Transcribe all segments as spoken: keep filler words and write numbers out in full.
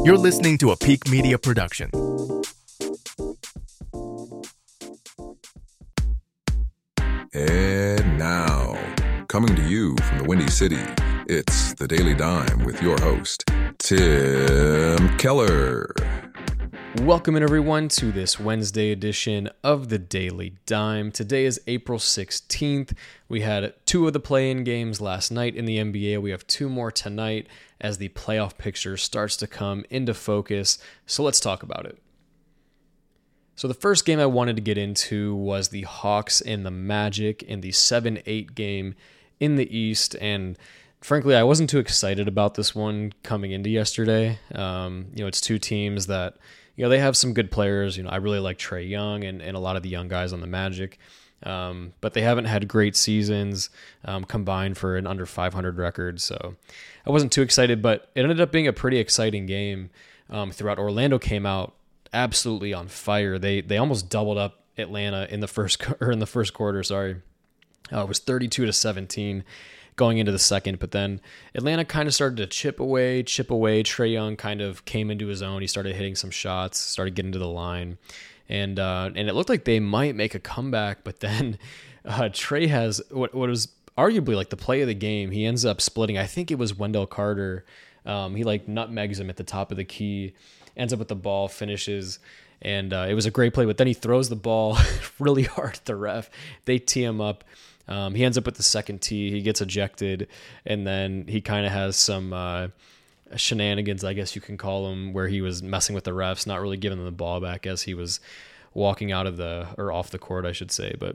You're listening to a Peak Media production. And now, coming to you from the Windy City, it's The Daily Dime with your host, Tim Keller. Welcome in everyone to this Wednesday edition of The Daily Dime. Today is April sixteenth. We had two of the play-in games last night in the N B A. We have two more tonight as the playoff picture starts to come into focus. So let's talk about it. So the first game I wanted to get into was the Hawks and the Magic in the seven eight game in the East. And frankly, I wasn't too excited about this one coming into yesterday. Um, you know, it's two teams that, you know, they have some good players. You know, I really like Trae Young and, and a lot of the young guys on the Magic. Um, but they haven't had great seasons um, combined for an under five hundred record. So I wasn't too excited, but it ended up being a pretty exciting game um, throughout. Orlando came out absolutely on fire. They they almost doubled up Atlanta in the first or in the first quarter. Sorry, uh, it was thirty-two to seventeen going into the second. But then Atlanta kind of started to chip away, chip away. Trae Young kind of came into his own. He started hitting some shots, started getting to the line. And uh, and it looked like they might make a comeback, but then uh, Trae has what, what was arguably like the play of the game. He ends up splitting. I think it was Wendell Carter. Um, he like nutmegs him at the top of the key, ends up with the ball, finishes, and uh, it was a great play. But then he throws the ball really hard at the ref. They tee him up. Um, he ends up with the second tee. He gets ejected, and then he kind of has some uh, shenanigans, I guess you can call them, where he was messing with the refs, not really giving them the ball back as he was walking out of the, or off the court, I should say. But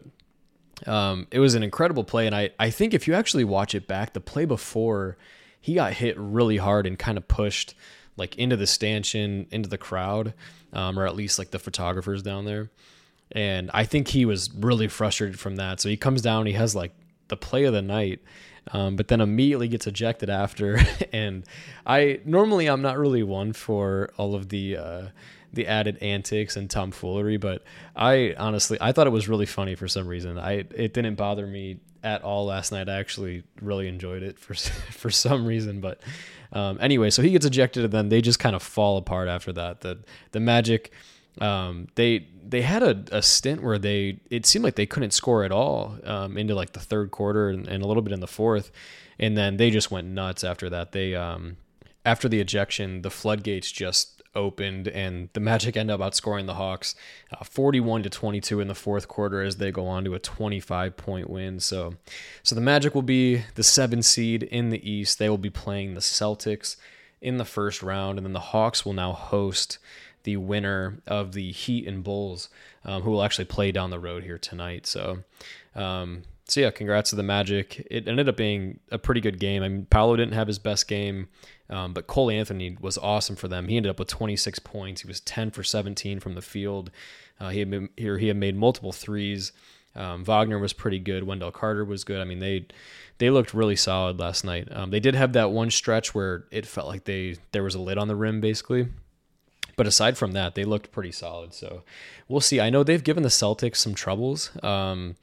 um, it was an incredible play. And I, I think if you actually watch it back, the play before, he got hit really hard and kind of pushed like into the stanchion, into the crowd, um, or at least like the photographers down there. And I think he was really frustrated from that. So he comes down, he has like the play of the night, Um, but then immediately gets ejected after. And I normally I'm not really one for all of the uh, the added antics and tomfoolery, but I honestly I thought it was really funny for some reason. I it didn't bother me at all last night. I actually really enjoyed it for for some reason. But um, anyway, so he gets ejected, and then they just kind of fall apart after that. The the Magic. Um, they they had a, a stint where they it seemed like they couldn't score at all um, into like the third quarter and, and a little bit in the fourth, and then they just went nuts after that. They um, after the ejection, the floodgates just opened, and the Magic end up outscoring the Hawks uh, forty-one to twenty-two in the fourth quarter as they go on to a twenty-five point win. So, so the Magic will be the seven seed in the East. They will be playing the Celtics in the first round, and then the Hawks will now host the winner of the Heat and Bulls, um, who will actually play down the road here tonight. So, um, so yeah, congrats to the Magic. It ended up being a pretty good game. I mean, Paolo didn't have his best game, um, but Cole Anthony was awesome for them. He ended up with twenty-six points. He was ten for seventeen from the field. Uh, he had been, here he had made multiple threes. Um, Wagner was pretty good. Wendell Carter was good. I mean, they they looked really solid last night. Um, they did have that one stretch where it felt like they there was a lid on the rim, basically. But aside from that, they looked pretty solid. So we'll see. I know they've given the Celtics some troubles. Um,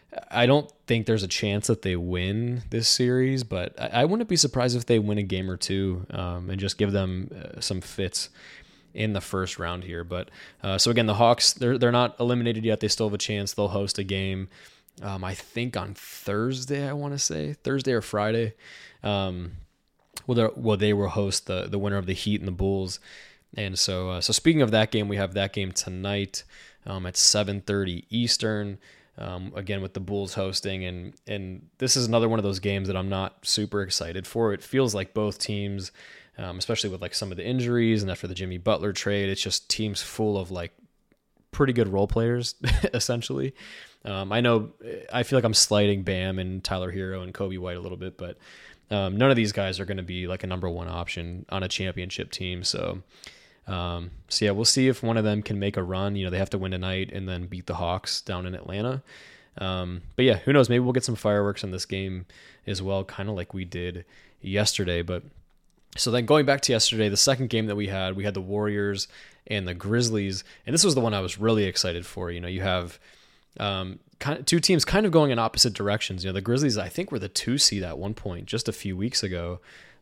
I don't think there's a chance that they win this series, but I, I wouldn't be surprised if they win a game or two um, and just give them uh, some fits in the first round here. But uh, so again, the Hawks, they're they're not eliminated yet. They still have a chance. They'll host a game, um, I think on Thursday. I want to say Thursday or Friday. Um, well, well, they will host the the winner of the Heat and the Bulls. And so, uh, so speaking of that game, we have that game tonight um, at seven thirty Eastern. Um, again, with the Bulls hosting, and and this is another one of those games that I'm not super excited for. It feels like both teams, um, especially with like some of the injuries and after the Jimmy Butler trade, it's just teams full of like pretty good role players, essentially. Um, I know I feel like I'm slighting Bam and Tyler Hero and Kobe White a little bit, but um, none of these guys are going to be like a number one option on a championship team. So. Um, so yeah, we'll see if one of them can make a run. You know, they have to win tonight and then beat the Hawks down in Atlanta. Um, but yeah, who knows? Maybe we'll get some fireworks in this game as well, kind of like we did yesterday. But so then going back to yesterday, the second game that we had, we had the Warriors and the Grizzlies, and this was the one I was really excited for. You know, you have um, kind of two teams kind of going in opposite directions. You know, the Grizzlies, I think, were the two seed at one point just a few weeks ago.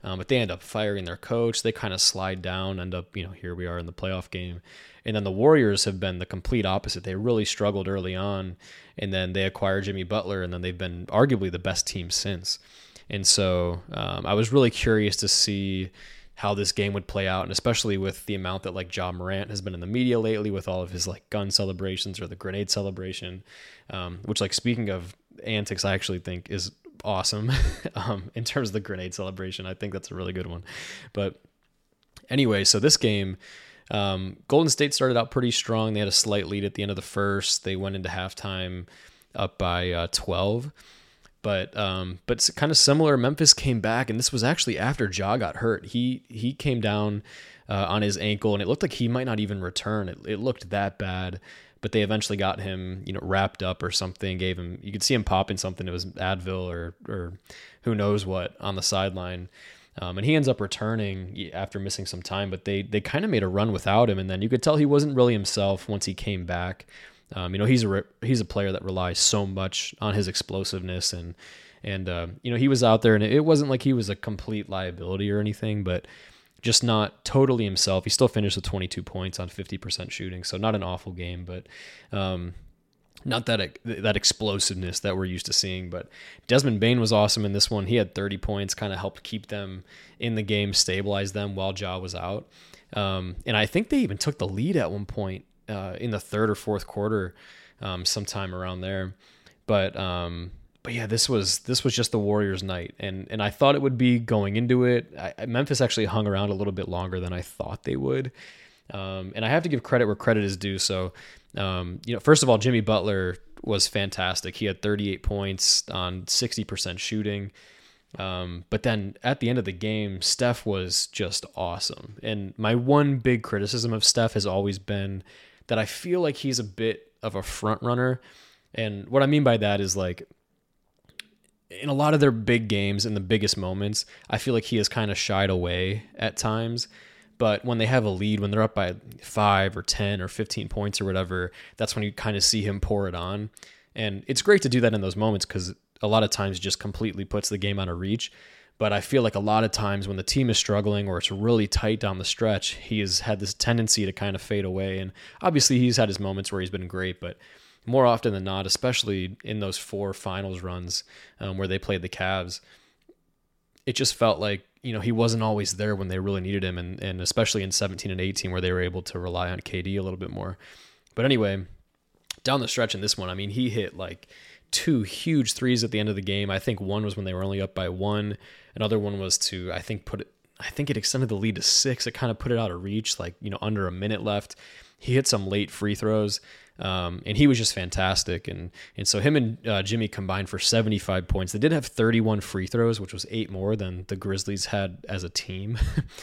Um, but they end up firing their coach. They kind of slide down, end up, you know, here we are in the playoff game. And then the Warriors have been the complete opposite. They really struggled early on, and then they acquired Jimmy Butler, and then they've been arguably the best team since. And so um, I was really curious to see how this game would play out, and especially with the amount that like Ja Morant has been in the media lately with all of his like gun celebrations or the grenade celebration, um, which like speaking of antics, I actually think is awesome. um, in terms of the grenade celebration, I think that's a really good one. But anyway, so this game, um, Golden State started out pretty strong. They had a slight lead at the end of the first. They went into halftime up by uh, twelve. But um, but kind of similar, Memphis came back, and this was actually after Ja got hurt. He he came down uh, on his ankle, and it looked like he might not even return. It, it looked that bad. But they eventually got him, you know, wrapped up or something. Gave him, you could see him popping something. It was Advil or or who knows what on the sideline. Um, and he ends up returning after missing some time. But they they kind of made a run without him, and then you could tell he wasn't really himself once he came back. Um, you know, he's a re- he's a player that relies so much on his explosiveness, and and uh, you know, he was out there, and it wasn't like he was a complete liability or anything, but just not totally himself. He still finished with twenty-two points on fifty percent shooting, so not an awful game, but um, not that that explosiveness that we're used to seeing. But Desmond Bane was awesome in this one. He had thirty points, kind of helped keep them in the game, stabilize them while Ja was out, um, and I think they even took the lead at one point. Uh, in the third or fourth quarter, um, sometime around there, but um, but yeah, this was this was just the Warriors' night, and and I thought it would be going into it. I, Memphis actually hung around a little bit longer than I thought they would, um, and I have to give credit where credit is due. So, um, you know, first of all, Jimmy Butler was fantastic. He had thirty-eight points on sixty percent shooting. Um, but then at the end of the game, Steph was just awesome. And my one big criticism of Steph has always been that I feel like he's a bit of a front runner. And what I mean by that is like in a lot of their big games, in the biggest moments, I feel like he has kind of shied away at times. But when they have a lead, when they're up by five or ten or fifteen points or whatever, that's when you kind of see him pour it on. And it's great to do that in those moments because a lot of times it just completely puts the game out of reach. But I feel like a lot of times when the team is struggling or it's really tight down the stretch, he has had this tendency to kind of fade away. And obviously he's had his moments where he's been great, but more often than not, especially in those four finals runs um, where they played the Cavs, it just felt like, you know, he wasn't always there when they really needed him. And, and especially in seventeen and eighteen where they were able to rely on K D a little bit more. But anyway, down the stretch in this one, I mean, he hit like two huge threes at the end of the game. I think one was when they were only up by one. Another one was to, I think, put it, I think it extended the lead to six. It kind of put it out of reach, like, you know, under a minute left. He hit some late free throws, um, and he was just fantastic. And and so him and uh, Jimmy combined for seventy-five points. They did have thirty-one free throws, which was eight more than the Grizzlies had as a team.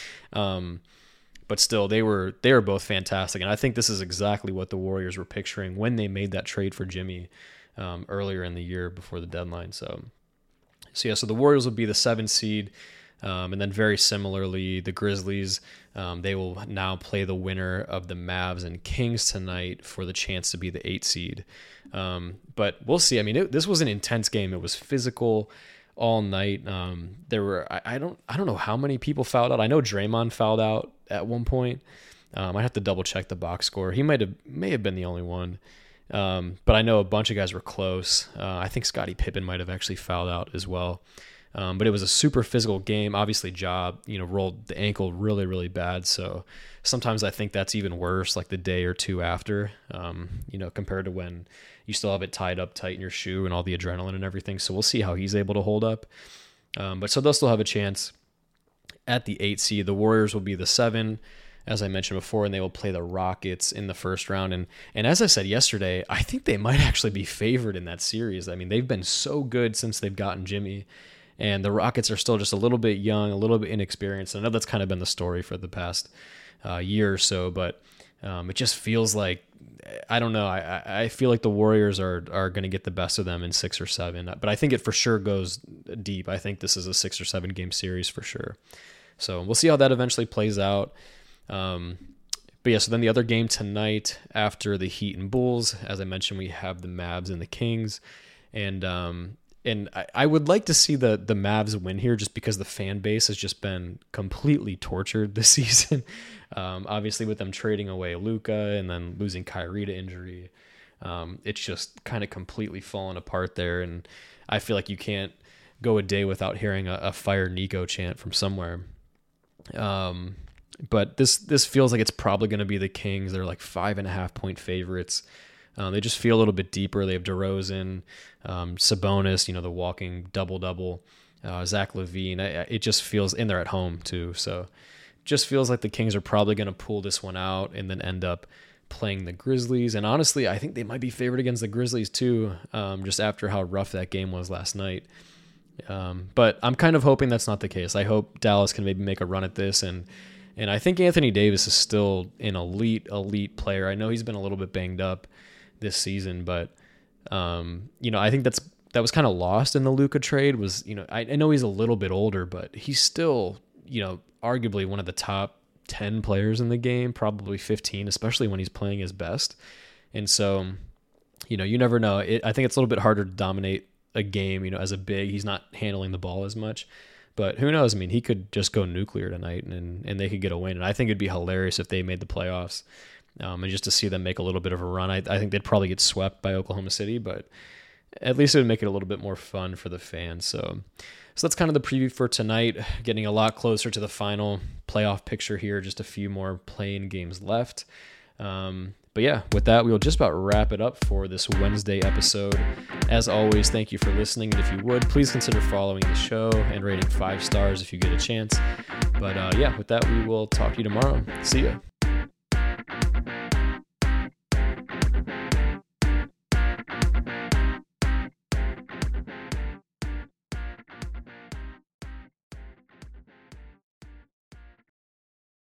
um, but still, they were they were both fantastic. And I think this is exactly what the Warriors were picturing when they made that trade for Jimmy um, earlier in the year before the deadline. So. So yeah, so the Warriors will be the seven seed, um, and then very similarly, the Grizzlies, um, they will now play the winner of the Mavs and Kings tonight for the chance to be the eight seed. Um, but we'll see. I mean, it, this was an intense game. It was physical all night. Um, there were I, I don't I don't know how many people fouled out. I know Draymond fouled out at one point. Um, I have to double check the box score. He might have may have been the only one. Um, but I know a bunch of guys were close. Uh, I think Scottie Pippen might have actually fouled out as well. Um, but it was a super physical game. Obviously, Ja, you know, rolled the ankle really, really bad. So sometimes I think that's even worse, like the day or two after, um, you know, compared to when you still have it tied up tight in your shoe and all the adrenaline and everything. So we'll see how he's able to hold up. Um, but so they'll still have a chance at the eight seed. The Warriors will be the seven, as I mentioned before, and they will play the Rockets in the first round. And and as I said yesterday, I think they might actually be favored in that series. I mean, they've been so good since they've gotten Jimmy, and the Rockets are still just a little bit young, a little bit inexperienced. I know that's kind of been the story for the past uh, year or so, but um, it just feels like, I don't know, I, I feel like the Warriors are are going to get the best of them in six or seven. But I think it for sure goes deep. I think this is a six or seven game series for sure. So we'll see how that eventually plays out. Um, but yeah, so then the other game tonight after the Heat and Bulls, as I mentioned, we have the Mavs and the Kings, and um, and I, I would like to see the the Mavs win here just because the fan base has just been completely tortured this season. Um, obviously, with them trading away Luka and then losing Kyrie to injury, um, it's just kind of completely fallen apart there. And I feel like you can't go a day without hearing a, a fire Nico chant from somewhere. Um, but this this feels like it's probably going to be the Kings. They're like five and a half point favorites. Um, they just feel a little bit deeper. They have DeRozan, um, Sabonis, you know, the walking double-double, uh, Zach LaVine. I, it just feels, and they're at home too. So just feels like the Kings are probably going to pull this one out and then end up playing the Grizzlies. And honestly, I think they might be favored against the Grizzlies too, um, just after how rough that game was last night. Um, but I'm kind of hoping that's not the case. I hope Dallas can maybe make a run at this. And and I think Anthony Davis is still an elite, elite player. I know he's been a little bit banged up this season, but um, you know, I think that's that was kind of lost in the Luka trade. Was you know, I, I know he's a little bit older, but he's still you know arguably one of the top ten players in the game, probably fifteen, especially when he's playing his best. And so, you know, you never know. It, I think it's a little bit harder to dominate a game, you know, as a big. He's not handling the ball as much, but who knows? I mean, he could just go nuclear tonight, and and they could get a win. And I think it'd be hilarious if they made the playoffs. Um, and just to see them make a little bit of a run. I, I think they'd probably get swept by Oklahoma City, but at least it would make it a little bit more fun for the fans. So, so that's kind of the preview for tonight. Getting a lot closer to the final playoff picture here. Just a few more play-in games left. Um, but yeah, with that, we will just about wrap it up for this Wednesday episode. As always, thank you for listening. And if you would, please consider following the show and rating five stars if you get a chance. But uh, yeah, with that, we will talk to you tomorrow. See ya.